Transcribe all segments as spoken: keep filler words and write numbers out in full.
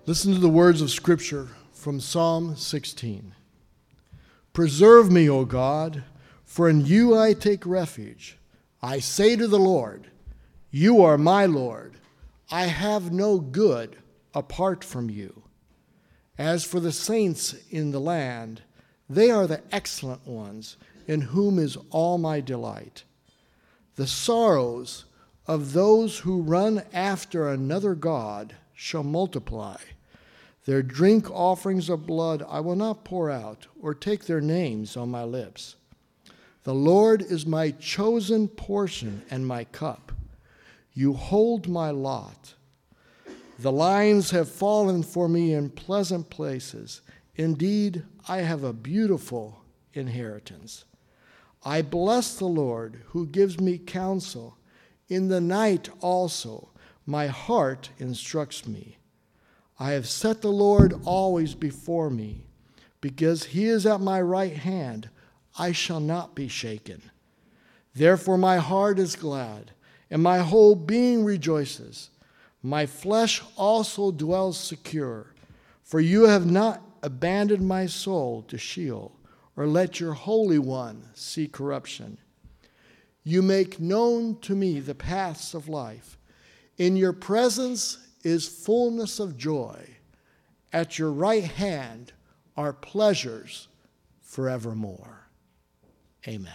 Listen to the words of Scripture from Psalm sixteen. Preserve me, O God, for in you I take refuge. I say to the Lord, you are my Lord. I have no good apart from you. As for the saints in the land, they are the excellent ones, in whom is all my delight. The sorrows of those who run after another god shall multiply. Their drink offerings of blood I will not pour out, or take their names on my lips. The Lord is my chosen portion and my cup. You hold my lot. The lines have fallen for me in pleasant places. Indeed, I have a beautiful inheritance. I bless the Lord who gives me counsel. In the night also my heart instructs me. I have set the Lord always before me. Because he is at my right hand, I shall not be shaken. Therefore my heart is glad, and my whole being rejoices. My flesh also dwells secure, for you have not abandoned my soul to Sheol, or let your Holy One see corruption. You make known to me the paths of life. In your presence is fullness of joy. At your right hand are pleasures forevermore. Amen.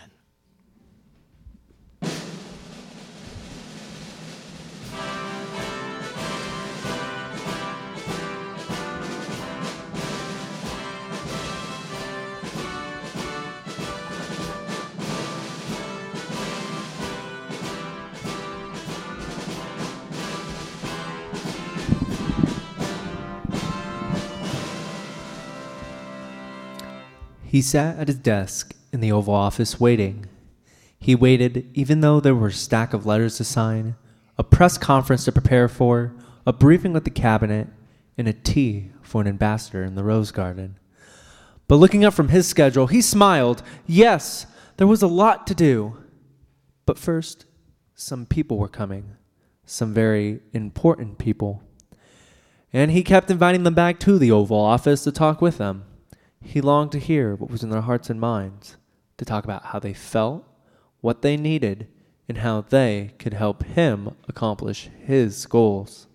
He sat at his desk in the Oval Office waiting. He waited even though there were a stack of letters to sign, a press conference to prepare for, a briefing with the cabinet, and a tea for an ambassador in the Rose Garden. But looking up from his schedule, he smiled. Yes, there was a lot to do. But first, some people were coming, some very important people. And he kept inviting them back to the Oval Office to talk with them. He longed to hear what was in their hearts and minds, to talk about how they felt, what they needed, and how they could help him accomplish his goals.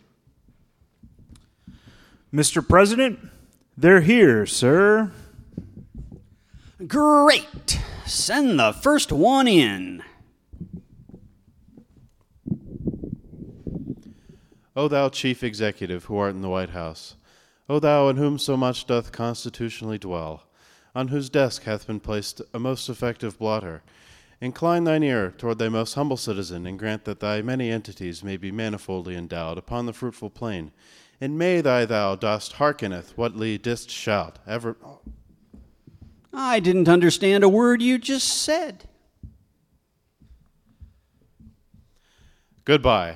Mister President, they're here, sir. Great! Send the first one in. O thou chief executive who art in the White House, O thou in whom so much doth constitutionally dwell, on whose desk hath been placed a most effective blotter, incline thine ear toward thy most humble citizen, and grant that thy many entities may be manifoldly endowed upon the fruitful plain, and may thy thou dost hearkeneth what thee didst shout, ever... I didn't understand a word you just said. Goodbye.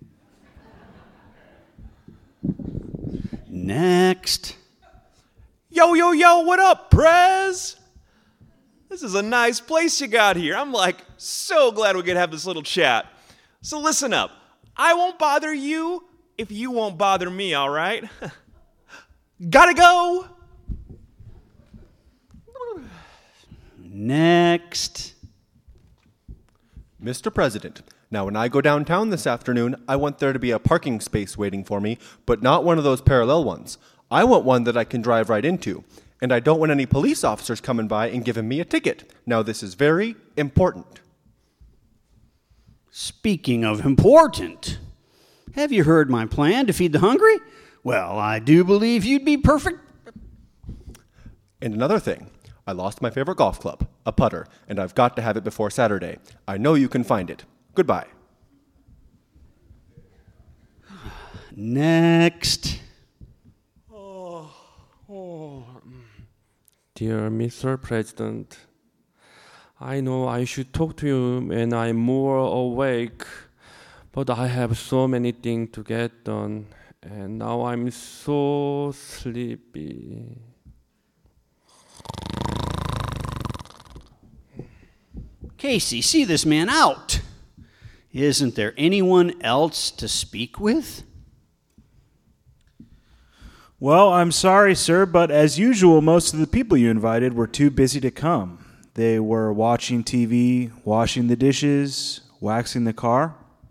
Next. Yo, yo, yo, what up, Prez? This is a nice place you got here. I'm like so glad we could have this little chat. So listen up. I won't bother you if you won't bother me, all right? Gotta go. Next. Mister President, now when I go downtown this afternoon, I want there to be a parking space waiting for me, but not one of those parallel ones. I want one that I can drive right into. And I don't want any police officers coming by and giving me a ticket. Now this is very important. Speaking of important, have you heard my plan to feed the hungry? Well, I do believe you'd be perfect. And another thing, I lost my favorite golf club, a putter, and I've got to have it before Saturday. I know you can find it. Goodbye. Next. Oh, oh. Dear Mister President, I know I should talk to you when I'm more awake, but I have so many things to get done, and now I'm so sleepy. Casey, see this man out. Isn't there anyone else to speak with? Well, I'm sorry, sir, but as usual, most of the people you invited were too busy to come. They were watching T V, washing the dishes, waxing the car.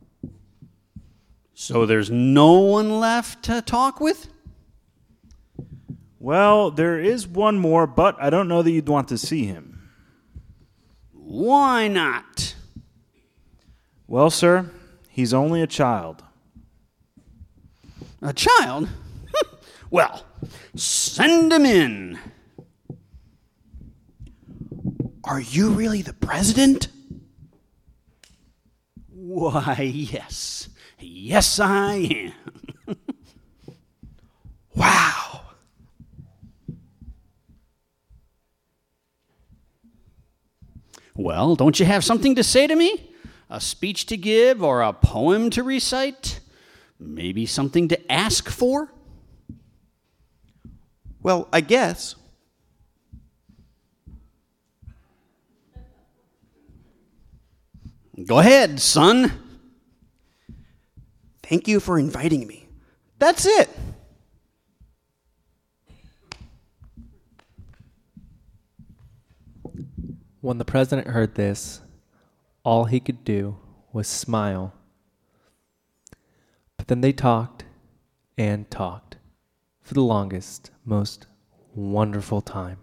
So there's no one left to talk with? Well, there is one more, but I don't know that you'd want to see him. Why not? Well, sir, he's only a child. A child? Well, send him in. Are you really the president? Why, yes. Yes, I am. Wow. Well, don't you have something to say to me? A speech to give or a poem to recite? Maybe something to ask for? Well, I guess. Go ahead, son. Thank you for inviting me. That's it. When the president heard this, all he could do was smile. But then they talked and talked for the longest, most wonderful time.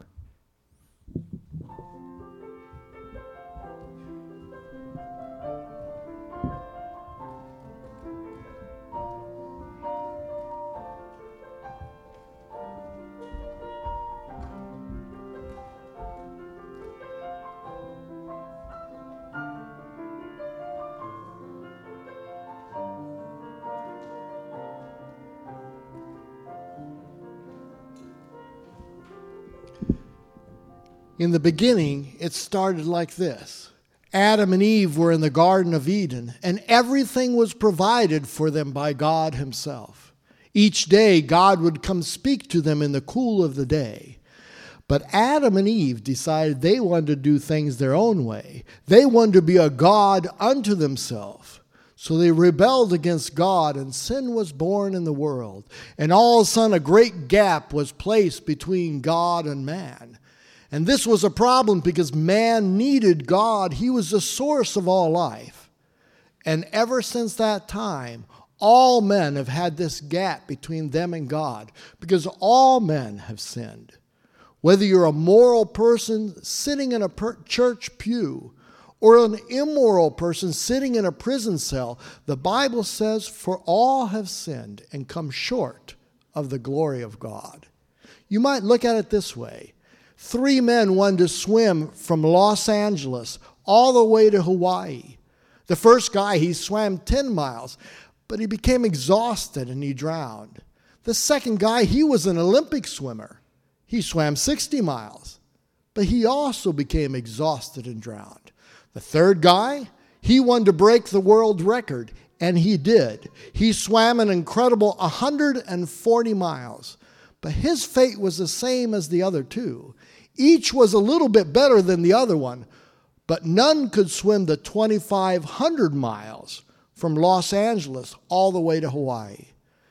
In the beginning, it started like this. Adam and Eve were in the Garden of Eden, and everything was provided for them by God himself. Each day, God would come speak to them in the cool of the day. But Adam and Eve decided they wanted to do things their own way. They wanted to be a God unto themselves. So they rebelled against God, and sin was born in the world. And all of a sudden, a great gap was placed between God and man. And this was a problem because man needed God. He was the source of all life. And ever since that time, all men have had this gap between them and God because all men have sinned. Whether you're a moral person sitting in a per- church pew or an immoral person sitting in a prison cell, the Bible says, "For all have sinned and come short of the glory of God." You might look at it this way. Three men wanted to swim from Los Angeles all the way to Hawaii. The first guy, he swam ten miles, but he became exhausted and he drowned. The second guy, he was an Olympic swimmer. He swam sixty miles, but he also became exhausted and drowned. The third guy, he wanted to break the world record, and he did. He swam an incredible one hundred forty miles, but his fate was the same as the other two. Each was a little bit better than the other one, but none could swim the twenty-five hundred miles from Los Angeles all the way to Hawaii.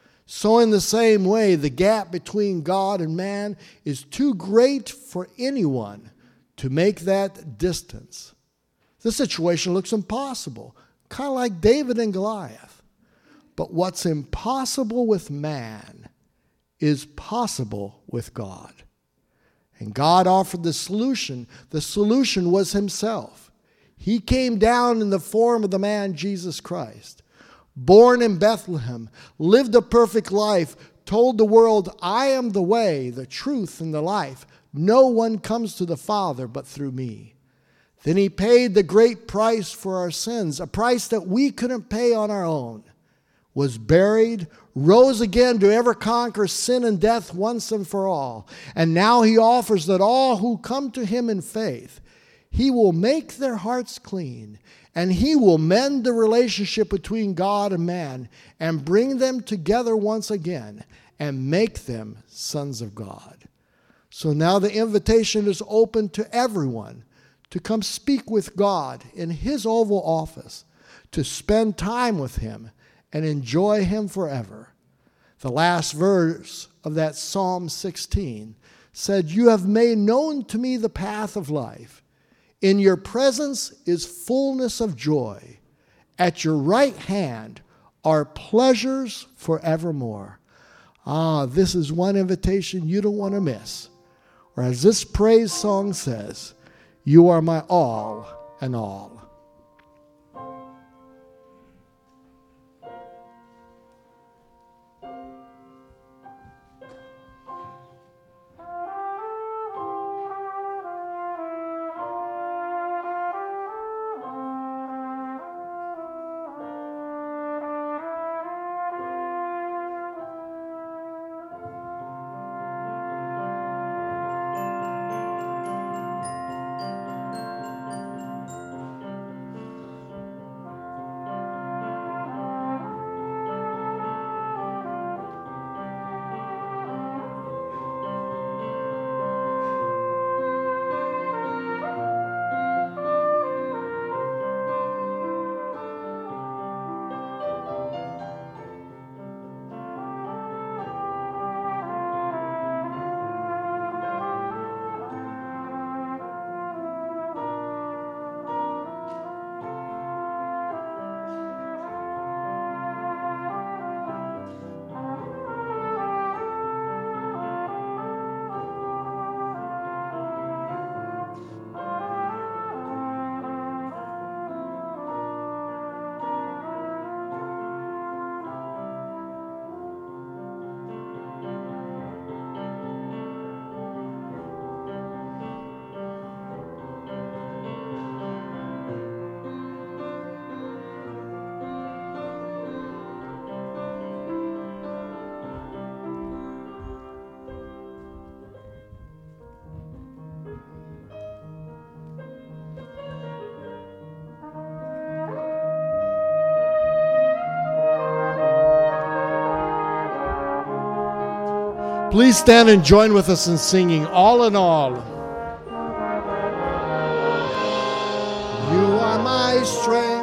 So in the same way, the gap between God and man is too great for anyone to make that distance. The situation looks impossible, kind of like David and Goliath. But what's impossible with man is possible with God. And God offered the solution. The solution was himself. He came down in the form of the man Jesus Christ, born in Bethlehem, lived a perfect life, told the world, "I am the way, the truth, and the life. No one comes to the Father but through me." Then he paid the great price for our sins, a price that we couldn't pay on our own, was buried, rose again to ever conquer sin and death once and for all. And now he offers that all who come to him in faith, he will make their hearts clean, and he will mend the relationship between God and man and bring them together once again and make them sons of God. So now the invitation is open to everyone to come speak with God in his Oval Office, to spend time with him and enjoy him forever. The last verse of that Psalm sixteen said, "You have made known to me the path of life. In your presence is fullness of joy. At your right hand are pleasures forevermore." Ah, this is one invitation you don't want to miss. Or as this praise song says, "You are my all and all." Please stand and join with us in singing All in All. You are my strength.